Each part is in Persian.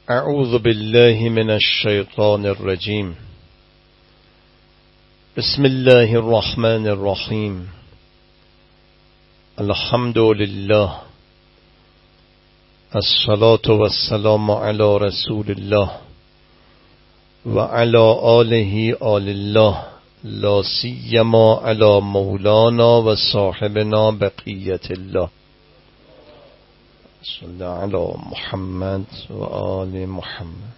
اعوذ بالله من الشیطان الرجیم. بسم الله الرحمن الرحیم. الحمد لله، الصلاة والسلام علی رسول الله و علی آله آل الله، لا سیما علی مولانا و صاحبنا بقیت الله. صلی علی محمد و آل محمد.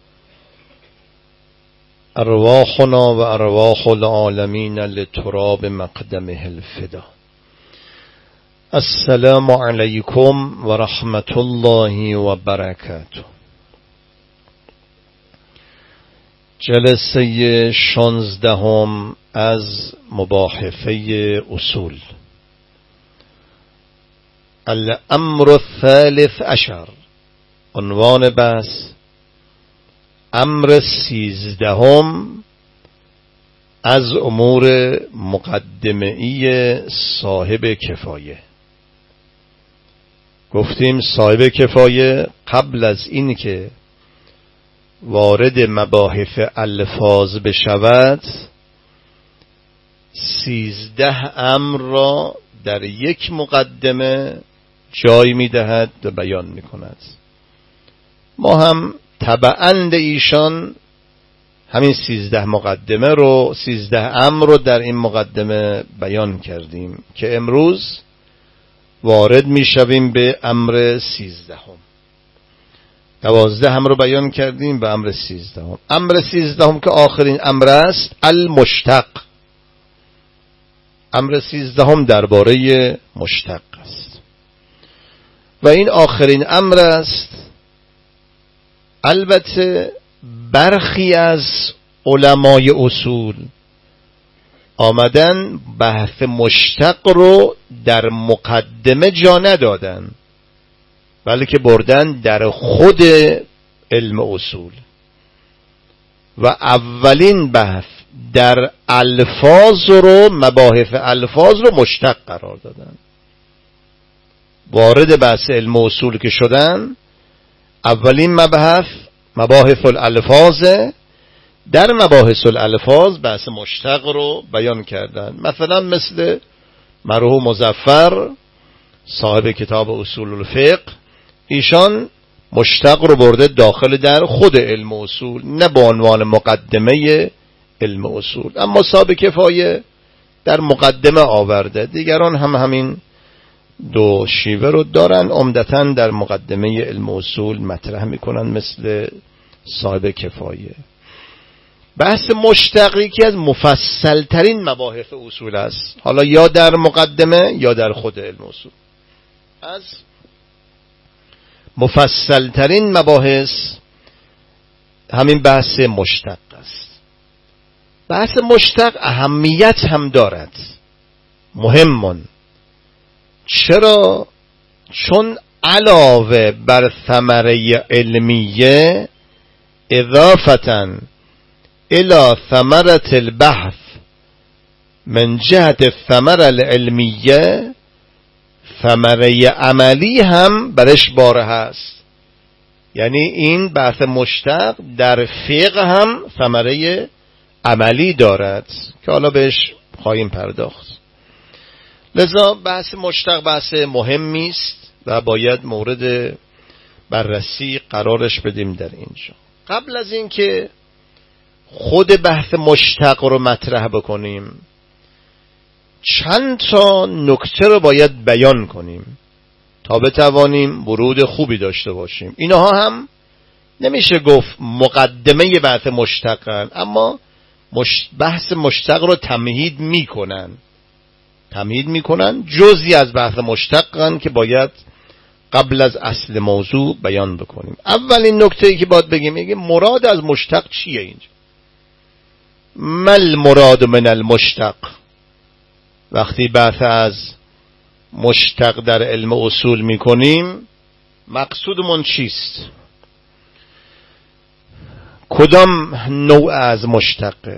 ارواحنا و ارواح العالمین لتراب مقدمه الفدا. السلام علیکم و رحمت الله و برکاته. جلسه 16 از مباحثه اصول. الامر الثالث عشر. عنوان بحث امر 13 از امور مقدمه‌ای صاحب کفایه. گفتیم صاحب کفایه قبل از این که وارد مباحث الفاظ بشود 13 امر را در یک مقدمه جای می‌دهد و بیان می‌کند. ما هم تبعاً ایشان همین 13 مقدمه رو 13 امر رو در این مقدمه بیان کردیم که امروز وارد می‌شویم به امر 13. 12 امر رو بیان کردیم به امر 13. امر 13 که آخرین امر است، المشتق. امر 13 درباره مشتق است و این آخرین امر است. البته برخی از علمای اصول آمدن بحث مشتق رو در مقدمه جا ندادن، بلکه بردن در خود علم اصول و اولین بحث در الفاظ رو، مباحث الفاظ رو مشتق قرار دادن. وارد بحث علم اصول که شدن، اولین مباحث الالفاظ، در مباحث الالفاظ بحث مشتق رو بیان کردن. مثلا مثل مرحوم مظفر صاحب کتاب اصول الفقه، ایشان مشتق رو برده داخل در خود علم اصول، نه به عنوان مقدمه علم اصول. اما صاحب کفایه در مقدمه آورده. دیگران هم همین دو شیوه رو دارن، عمدتاً در مقدمه علم اصول مطرح میکنن مثل صاحب کفایه. بحث مشتق که از مفصل ترین مباحث اصول است، حالا یا در مقدمه یا در خود علم اصول. از مفصل ترین مباحث همین بحث مشتق است. بحث مشتق اهمیت هم دارد، مهمون. چرا؟ چون علاوه بر ثمره علمیه، اضافةً الى ثمرة البحث من جهت الثمره العلمیه، ثمره عملی هم برش باره هست. یعنی این بحث مشتق در فقه هم ثمره عملی دارد که حالا بهش خواهیم پرداخت. لذا بحث مشتق بحث مهمی است و باید مورد بررسی قرارش بدیم در اینجا. قبل از این که خود بحث مشتق رو مطرح بکنیم، چند تا نکته رو باید بیان کنیم تا بتوانیم ورود خوبی داشته باشیم. اینها هم نمیشه گفت مقدمه بحث مشتقن، اما بحث مشتق رو تمهید میکنن، جزئی از بحث مشتقن که باید قبل از اصل موضوع بیان بکنیم. اولین نکته‌ای که باید بگیم میگه مراد از مشتق چیه اینجا؟ مل مراد من المشتق. وقتی بحث از مشتق در علم اصول میکنیم، مقصودمون چیست؟ کدام نوع از مشتقه؟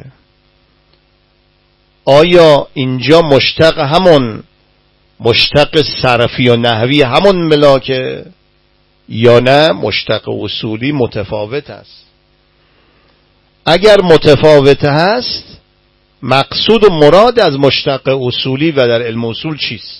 آیا اینجا مشتق همون مشتق صرفی و نحوی همون ملاکه یا نه مشتق اصولی متفاوت است؟ اگر متفاوت هست مقصود و مراد از مشتق اصولی و در علم اصول چیست؟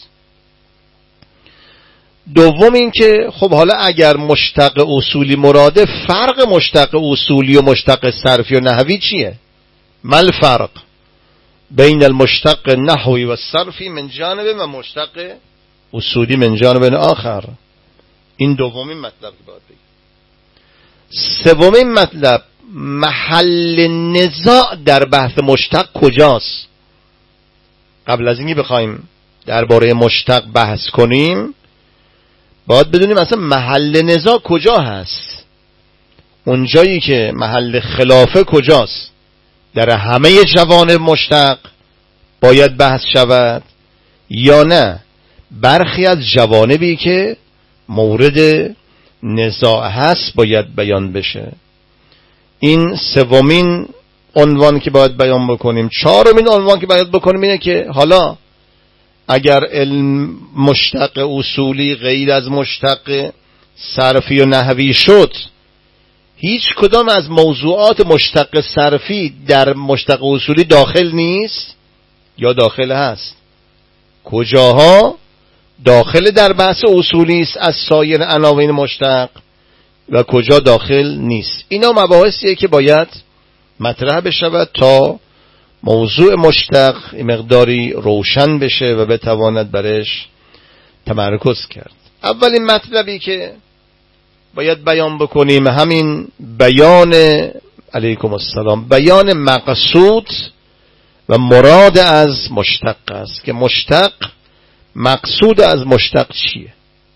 دوم این که خب حالا اگر مشتق اصولی مراده، فرق مشتق اصولی و مشتق صرفی و نحوی چیه؟ ما الفرق بین المشتق نحوی و صرفی من جانب و مشتق اصولی من جانب آخر؟ این دومین مطلب که باید بگیم. سومین مطلب، محل نزاع در بحث مشتق کجاست؟ قبل از اینکه بخوایم درباره مشتق بحث کنیم باید بدونیم اصلا محل نزاع کجا هست. اونجایی که محل خلافه کجاست؟ در همه جوانب مشتق باید بحث شود یا نه برخی از جوانبی که مورد نزاع هست باید بیان بشه؟ این سومین عنوان که باید بیان بکنیم. چهارمین عنوان که باید بکنیم اینه که حالا اگر علم مشتق اصولی غیر از مشتق صرفی و نحوی شد، هیچ کدام از موضوعات مشتق صرفی در مشتق اصولی داخل نیست یا داخل هست؟ کجاها داخل در بحث اصولی است از سایر عناوین مشتق و کجا داخل نیست؟ اینا مباحثیه که باید مطرح بشود تا موضوع مشتق مقداری روشن بشه و بتواند برش تمرکز کرد. اولین مطلبی که باید بیان بکنیم همین بیان، علیکم السلام، بیان مقصود و مراد از مشتق است که مشتق، مقصود از مشتق چیه؟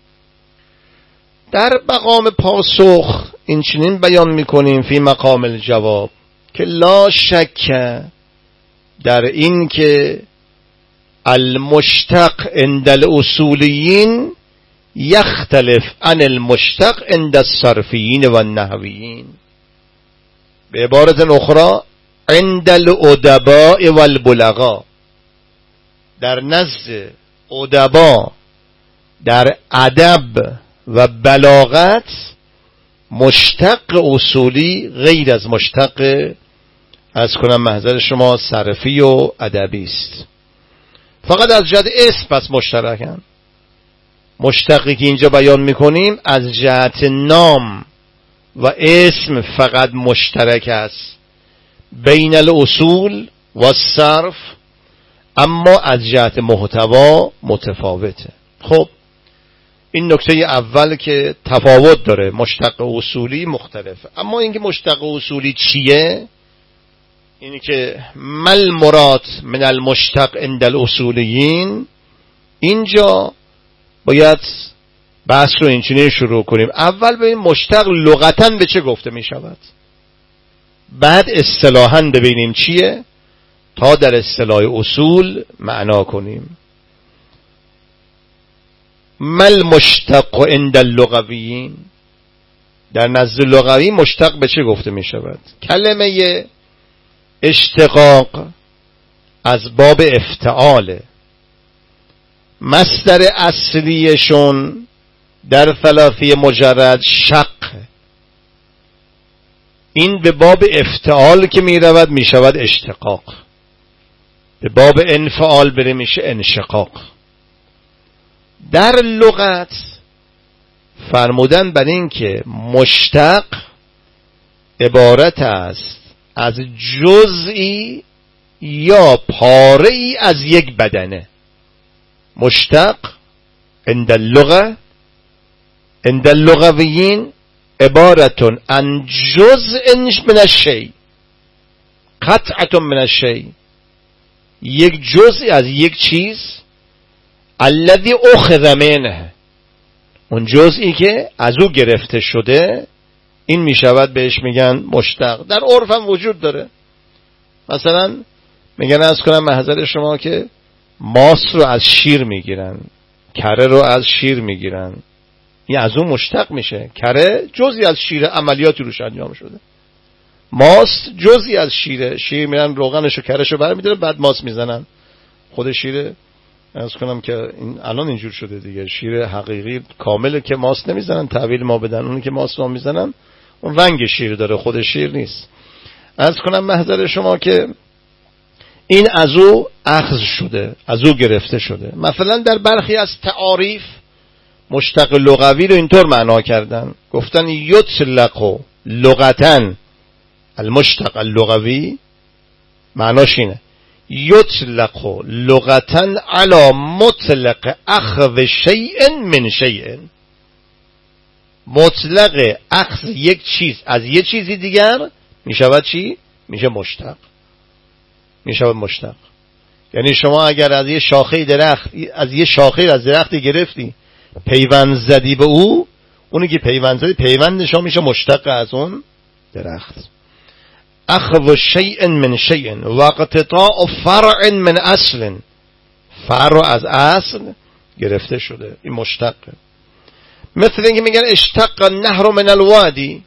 در مقام پاسخ این چنین بیان میکنیم فی مقام الجواب که لا شک در این که المشتق عند الاصولیین یختلف عن المشتق عند الصرفیین و النحویین. به عبارت اخرى عند الادباء و البلغاء، در نزد ادبا در ادب و بلاغت مشتق اصولی غیر از مشتق، از کنم محضر شما، صرفی و ادبی است. فقط از جهت اسم پس مشترکن. مشتقی که اینجا بیان میکنیم از جهت نام و اسم فقط مشترک است بین الاصول و الصرف، اما از جهت محتوا متفاوته. خب این نکته اول که تفاوت داره، مشتق اصولی مختلفه. اما اینکه مشتق اصولی چیه، اینی که مل مراد من المشتق عند الاصولیین، اینجا باید بحث رو اینچنین شروع کنیم. اول ببینیم مشتق لغتاً به چه گفته می شود، بعد اصطلاحاً ببینیم چیه تا در اصطلاح اصول معنا کنیم. مل مشتق عند اللغویین، در نزد لغوی مشتق به چه گفته می شود؟ کلمه اشتقاق از باب افتعال، مصدر اصلیشون در ثلاثی مجرد شق، این به باب افتعال که می رود می شود اشتقاق، به باب انفعال بره میشه انشقاق. در لغت فرمودن بر این که مشتق عبارت است از جزئی یا پاره‌ای از یک بدنه. مشتق عند اللغة عند اللغویین عبارتون عن جزء من الشیء، قطعة من الشیء، یک جزئی از یک چیز، الذي اخذ منه، اون جزئی که از او گرفته شده، این می شود بهش میگن مشتق. در عرف هم وجود داره. مثلا میگن از کنم محضر شما که ماست رو از شیر میگیرن، کره رو از شیر میگیرن، این از اون مشتق میشه. کره جزئی از شیر، عملیاتی روش انجام شده. ماست جزئی از شیره، شیر میرن روغنشو کرهشو برمیدارن بعد ماست میزنن، خود شیر عرض کنم که این الان اینجور شده دیگه، شیر حقیقی کامله که ماست نمیزنن، تحویل ما بدن، اونی که ماست ما میزنن اون رنگ شیر داره، خود شیر نیست. عرض کنم محضر شما که این از او اخذ شده، از او گرفته شده. مثلا در برخی از تعاریف مشتق لغوی رو اینطور معنا کردن، گفتن یطلق لغتن المشتق اللغوی، معناش اینه یطلق لغتن علی مطلق اخذ شیء من شیء، مطلق اخذ یک چیز از یک چیزی دیگر میشود چی؟ میشه مشتق، میشود مشتق. یعنی شما اگر از یه شاخه درخت، از یه شاخه از درختی گرفتی پیوند زدی به او، اونی که پیوند زدی پیوندش میشه مشتق از اون درخت. اخذ شیء من شیء و اقتطاع فرع من اصل، فرع از اصل گرفته شده، این مشتقه. مثل اینکه میگن اشتق النهر من الوادی،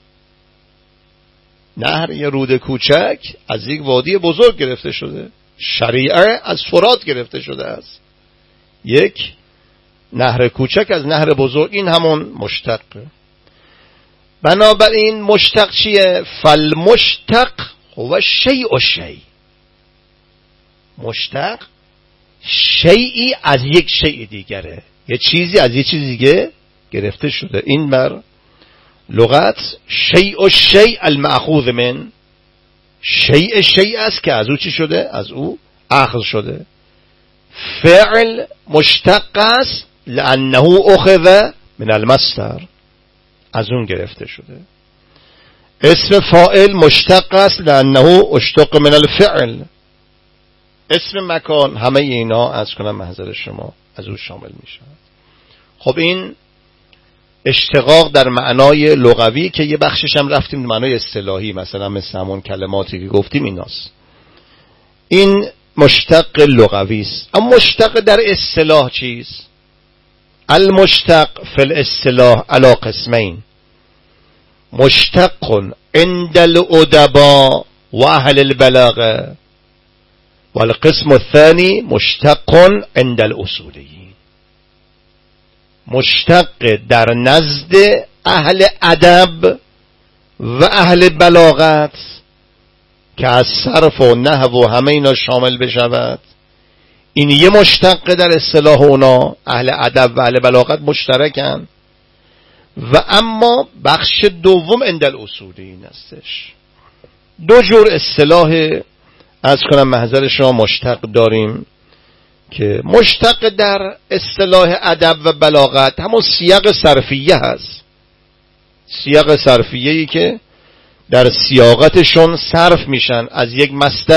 نهر یه رود کوچک از یک وادی بزرگ گرفته شده، شریعه از فرات گرفته شده است، یک نهر کوچک از نهر بزرگ، این همون مشتقه. بنابراین مشتق چیه؟ فالمشتق هو شیء الشیء، مشتق شیئی از یک شیء دیگره، یه چیزی از یه چیز دیگه گرفته شده. این بر لغت شیء الشیء المأخوذ من، شیء شیء است که از او چی شده؟ از او اخذ شده. فعل مشتق است لانه اخذ من المصدر، از اون گرفته شده. اسم فاعل مشتق است لانه اشتق من الفعل. اسم مکان، همه اینا از کنم محضر شما از او شامل میشه. خب این اشتقاق در معنای لغوی که یه بخشش هم رفتیم در معنای اصطلاحی، مثلا مثل همون کلماتی که گفتیم ایناست. این مشتق لغوی است. اما مشتق در اصطلاح چیست؟ المشتق فی الاصطلاح علی قسمین، مشتق عند الادباء و اهل البلاغه، والقسم الثاني مشتق عند الاصولیین. مشتق در نزد اهل ادب و اهل بلاغت که از صرف و نحو و همه اینا شامل بشود، این یه مشتق در اصطلاح اونا، اهل ادب و اهل بلاغت مشترکن. و اما بخش دوم عند الاصولیین هستش. دو جور اصطلاح از کنم محضر شما مشتق داریم که مشتق در اصطلاح ادب و بلاغت همون سیاق صرفیه هست، سیاق صرفیه‌ای که در سیاقتشون صرف میشن، از یک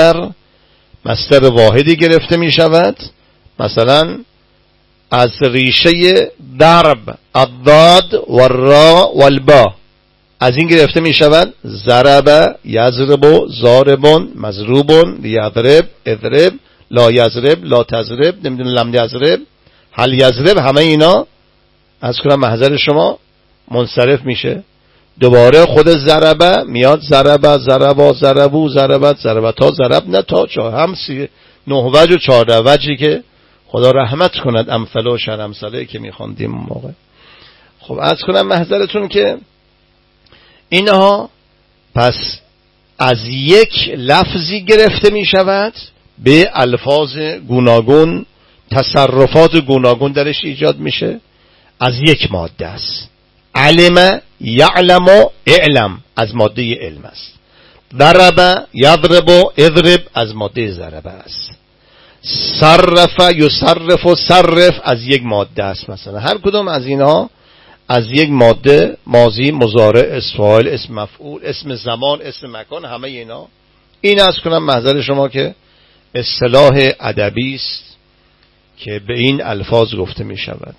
مصدر واحدی گرفته می شود. مثلا از ریشه ضرب، الضاد و الراء و البا، از این گرفته می شود ضرب، یضرب، ضارب، مضروب، لیضرب، اضرب، لا یضرب، لا تضرب، نمیدونم لم یضرب، هل یضرب، همه اینا از کنم محضر شما منصرف میشه. دوباره خود ضربه میاد، ضربه، ضربا، ضربو، ضربت، ضربتا، ضربنا، تا هم 9 وجه و 14 وجهی که خدا رحمت کند امثله و شر امثله که میخوندیم اون موقع. خب عرض کنم محضرتون که اینها پس از یک لفظی گرفته می شود، به الفاظ گوناگون، تصرفات گوناگون درش ایجاد میشه. از یک ماده است. علم، یعلم و اعلم از ماده علم است. ضرب، یضرب و اضرب از ماده ضرب است. صرف، یصرف و صرف از یک ماده است. مثلا هر کدوم از اینها از یک ماده، ماضی، مضارع، اسم فاعل، اسم مفعول، اسم زمان، اسم مکان، همه اینا. این از کنم محضر شما که اصطلاح ادبی است که به این الفاظ گفته می شود،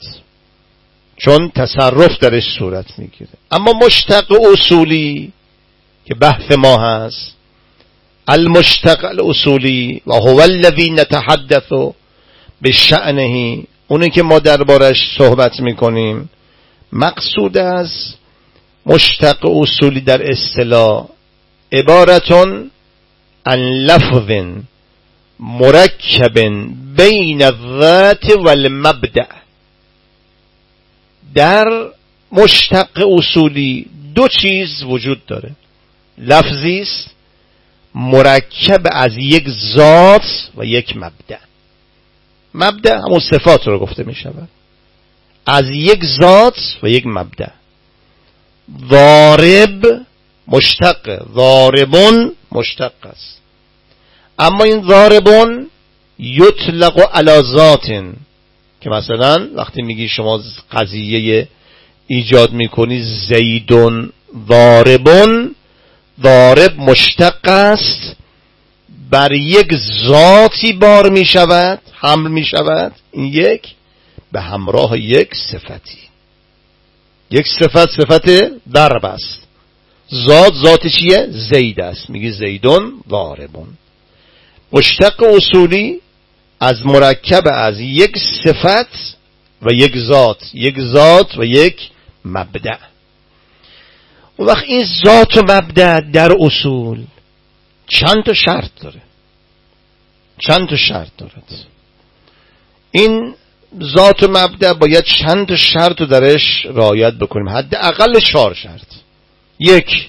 چون تصرف درش صورت میگیره. اما مشتق اصولی که بحث ما هست، المشتق الاصولی و هو الذی نتحدث بشأنه، اونی که ما دربارش صحبت میکنیم، مقصود از مشتق اصولی در اصطلاح عبارتون عن لفظ مرکب بین الذات والمبدأ. در مشتق اصولی دو چیز وجود داره. لفظی است مرکب از یک ذات و یک مبدأ. مبدأ همون صفات رو گفته می شود، از یک ذات و یک مبدأ. ضارب مشتق، ضاربون مشتق است، اما این ضاربون یطلق علی ذات، که مثلا وقتی میگی شما قضیه ایجاد میکنی زیدون ضاربون، ضارب مشتق است، بر یک ذاتی بار می شود، حمل می شود، این یک به همراه یک صفتی. یک صفت ضرب است، ذات چیه؟ زید است، میگی زیدون ضاربون. مشتق اصولی از مرکب از یک صفت و یک ذات و یک مبدأ. اون وقت این ذات و مبدأ در اصول چند تا شرط داره، چند تا شرط دارد. این ذات و مبدأ باید چند تا شرط رو درش رعایت بکنیم، حداقل 4 شرط. یک،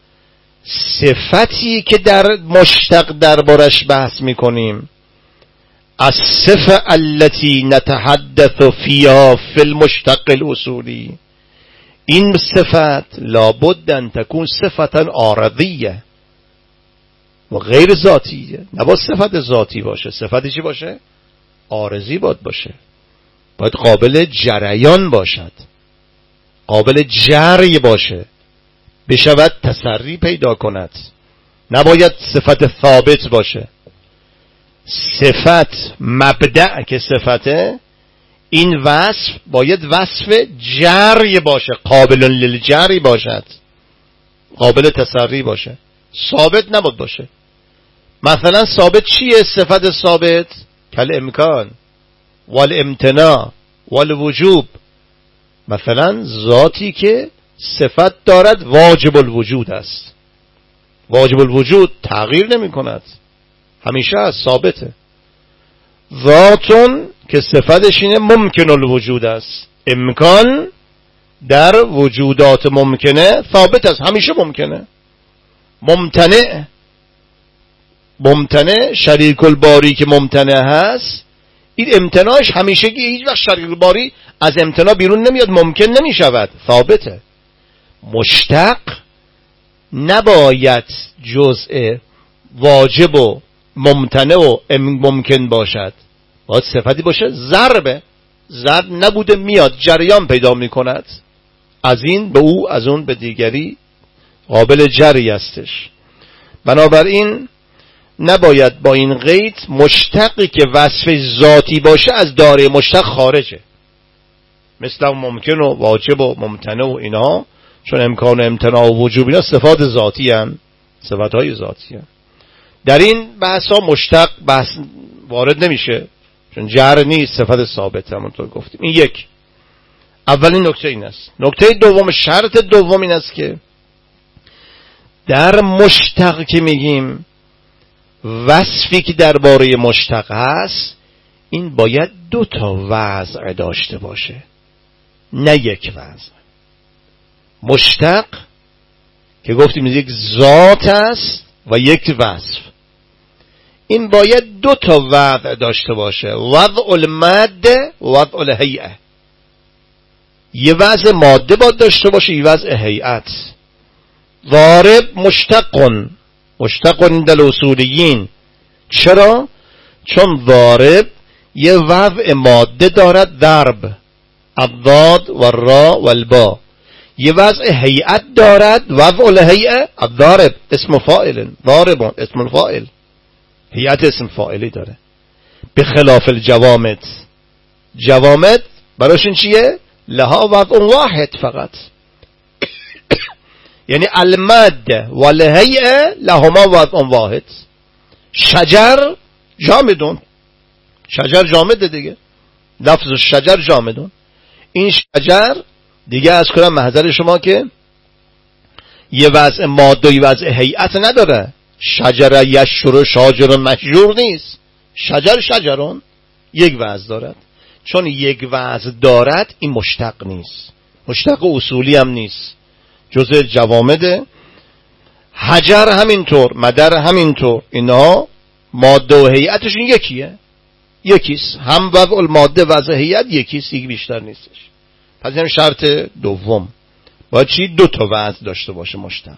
صفتی که در مشتق دربارش بحث میکنیم، الصفه التي نتحدث فيها في المشتق الاصولی، این صفت لابد ان تكون صفتا عارضیه و غیر ذاتیه. نباید صفت ذاتی باشه. صفتی چی باشه؟ عارضی باشه. باید قابل جریان باشد، قابل جری باشه، بشود تسری پیدا کند. نباید صفت ثابت باشه. صفت مبدأ که صفته، این وصف باید وصف جری باشه، قابل للجری باشد، قابل تسری باشه، ثابت نباید باشه. مثلا ثابت چیه؟ صفت ثابت کل امکان والامتناع والوجوب. مثلا ذاتی که صفت دارد واجب الوجود است، واجب الوجود تغییر نمی کند، همیشه است، ثابته. ذاتون که صفتش اینه ممکن الوجود است، امکان در وجودات ممکنه ثابت است، همیشه ممکنه. ممتنع شریک الباری که ممتنع هست، این امتناعش همیشگی، هیچ وقت شریک الباری از امتناع بیرون نمیاد، ممکن نمی شود، ثابته. مشتق نباید جزء واجب و ممتنع و ممکن باشد، باید صفتی باشه ضرب نبوده میاد، جریان پیدا می کند، از این به او، از اون به دیگری، قابل جری هستش. بنابراین نباید با این قید مشتقی که وصف ذاتی باشه از دایره مشتق خارجه، مثل ممکن و واجب و ممتنع و اینا، چون امکان و امتناع و وجوب اینا صفات ذاتی هستند، صفات های ذاتی هستند. در این بحث ها مشتق بحث وارد نمیشه، چون جر نیست، صفت ثابت همونطور گفتیم. این یک، اولین نکته این است. نکته دوم، شرط دوم این است که در مشتق که میگیم وصفی که درباره مشتق هست، این باید 2 وضع داشته باشه، نه یک وضع. مشتق که گفتیم یک ذات است و یک وصف، این باید 2 وضع داشته باشه، وضع الماده و وضع الهیئه. یه وضع ماده باید داشته باشه، یه وضع هیئت. ضارب مشتق عند الاصولیین. چرا؟ چون ضارب یه وضع ماده دارد، ضرب، الضاد والراء والباء. یه وضع هیئت دارد، وضع الهیئه الضارب اسم فاعل، ضارب اسم الفاعل، هیئت اسم فاعلی داره. به خلاف الجوامد، جوامد براشون چیه؟ لها وضع واحد فقط، یعنی الماده والهیئه لهما وضع واحد. شجر جامدون، شجر جامده دیگه، لفظ شجر جامدون. این شجر دیگه از کنم محضر شما که یه وضع ماده و وضع هیئت نداره. شجر یشجر شاجر مشجور نیست، شجرون یک وزن دارد. چون یک وزن دارد این مشتق نیست، مشتق اصولی هم نیست، جزء جوامده. حجر همینطور، مدر همینطور، اینها ماده و هیئتشون یکیست، هم وضع الماده وضع هیئت یکیست، یک بیشتر نیستش. پس این شرط دوم، باید چی؟ 2 تا وزن داشته باشه مشتق.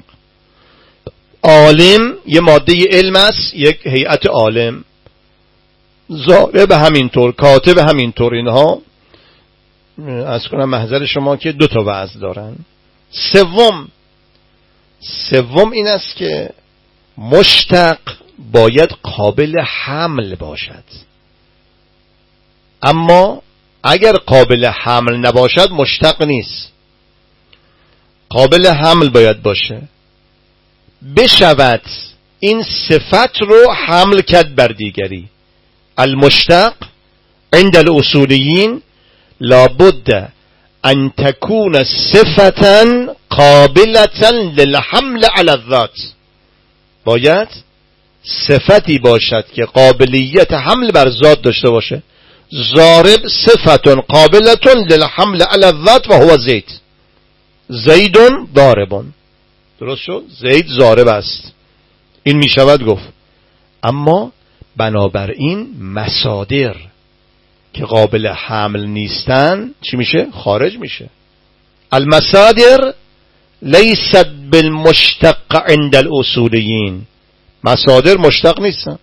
عالم یه ماده علم است، یک هیئت عالم. ضارب همینطور، کاتب همینطور، اینها از کنم محضر شما که 2 تا وزن دارن. سوم این است که مشتق باید قابل حمل باشد. اما اگر قابل حمل نباشد مشتق نیست. قابل حمل باید باشه، بشود این صفت رو حمل کرد بر دیگری. المشتق عند الاصولیین لابد ان تكون صفتا قابلتا للحمل على الذات. باید صفتی باشد که قابلیت حمل بر ذات داشته باشه. ضارب صفت قابلة للحمل على الذات و هو زید ضارب. درست شد؟ زید ضارب است، این می شود گفت. اما بنابراین مصادر که قابل حمل نیستن چی میشه؟ خارج میشه. المصادر لیست بالمشتق عند الاصولیین. مصادر مشتق نیستن،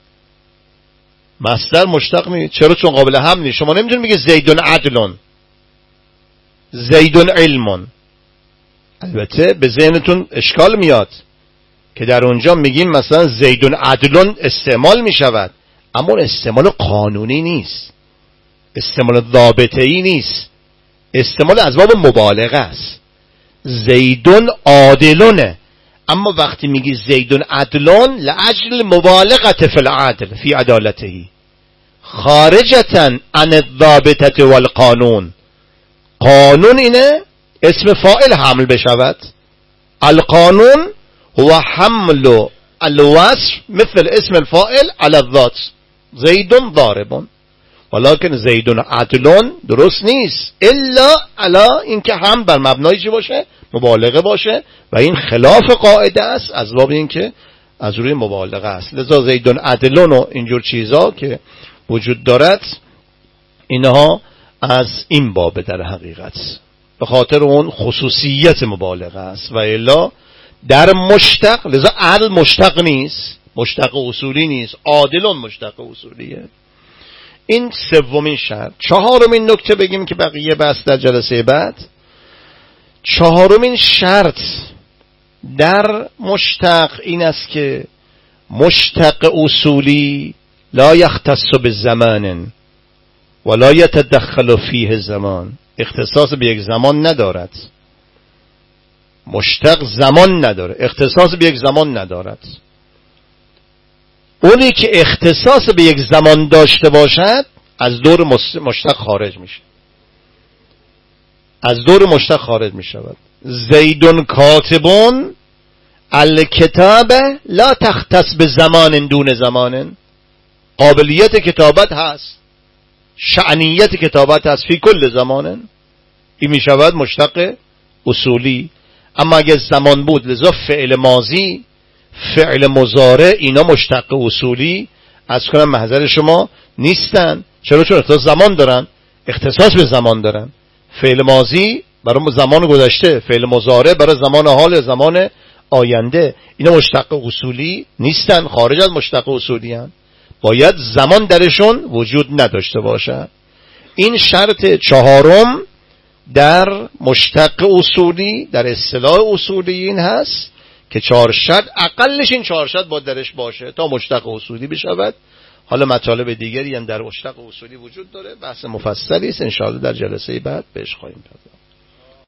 مصدر مشتق نیست. چرا؟ چون قابل حمل نیست. شما نمیتونید بگید زیدون عدلون، زیدون علمون. البته به ذهنتون اشکال میاد که در اونجا میگیم مثلا زیدون عدلون استعمال میشود، اما استعمال قانونی نیست، استعمال ضابطه‌ای نیست، استعمال از باب مبالغه است. زیدون عادلونه، اما وقتی میگی زیدون عدلون لاجل مبالغه فی العدل فی عدالته، خارجتا عن الضابطه والقانون. قانون اینه اسم فاعل حمل بشود. القانون هو حمل الوصف مثل اسم الفاعل على الذات. زید ضارب، ولكن زید عدلون درست نیست الا علی اینکه هم بر مبنای چی باشه؟ مبالغه باشه، و این خلاف قاعده است از باب اینکه از روی مبالغه است. لذا زید عدلون و اینجور چیزا که وجود دارد اینها از این باب در حقیقت به خاطر اون خصوصیت مبالغه است. و الا در مشتق، لذا عدل مشتق نیست، مشتق اصولی نیست، عادلون مشتق اصولیه. این سومین شرط. چهارمین نکته بگیم که بقیه بحث در جلسه بعد. چهارمین شرط در مشتق این است که مشتق اصولی لا یختص بالزمان ولا یتدخل فیه زمان. اختصاص به یک زمان ندارد. مشتق زمان نداره، اختصاص به یک زمان ندارد. اونی که اختصاص به یک زمان داشته باشد از دور مشتق خارج میشه، از دور مشتق خارج میشود. زیدون کاتبون، الکتاب لا تختص به زمان دون زمان. قابلیت کتابت هست، شأنیت کتابت هست فی کل زمان، این میشود مشتق اصولی. اما اگر زمان بود، لذا فعل ماضی، فعل مضارع، اینا مشتق اصولی از کنم محضر شما نیستن. چرا؟ چون اختصاص زمان دارن، اختصاص به زمان دارن. فعل ماضی برای زمان گذشته، فعل مضارع برای زمان حال، زمان آینده. اینا مشتق اصولی نیستن، خارج از مشتق اصولی هستند. باید زمان درشون وجود نداشته باشه. این شرط چهارم در مشتق اصولی در اصطلاح اصولیین هست که 4 شرط، اقلش این 4 شرط باید درش باشه تا مشتق اصولی بشود. حالا مطالب دیگری هم در مشتق اصولی وجود داره، بحث مفصلی است، ان شاء الله در جلسه بعد بهش خواهیم پرداخت.